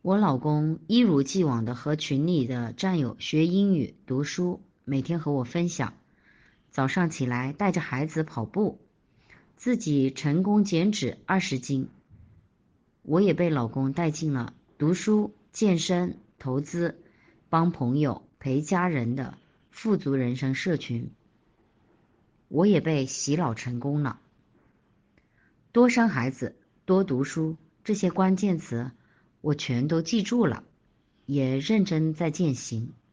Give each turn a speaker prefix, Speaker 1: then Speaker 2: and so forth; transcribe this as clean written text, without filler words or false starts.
Speaker 1: 我老公一如既往的和群里的战友学英语、读书，每天和我分享。早上起来带着孩子跑步，自己成功减脂20斤。我也被老公带进了读书、健身、投资、帮朋友、陪家人的富足人生社群。我也被洗脑成功了。多生孩子，多读书，这些关键词我全都记住了，也认真在践行。